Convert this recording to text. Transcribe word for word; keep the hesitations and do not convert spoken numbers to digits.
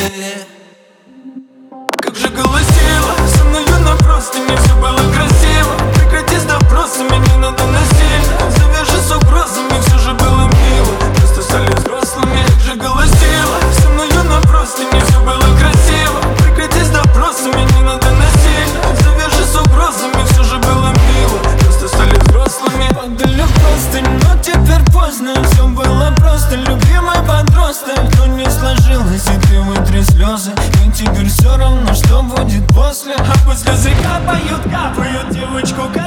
Как же голосила со мною на простыне, все было красиво. Прекрати с допросами, не надо насильно. Завяжи с угрозами, все же было мило. Просто стали взрослыми. Как же голосила со мною на простыне, все было красиво. Прекрати с допросами, не надо насильно. Завяжи с угрозами, все же было мило. Просто стали взрослыми. Подали в простынь, но теперь поздно. Все было просто, любимый подросток. Но не сложилось, и ты вытри слезы. И теперь все равно, что будет после. А после слезы капают, капают, девочку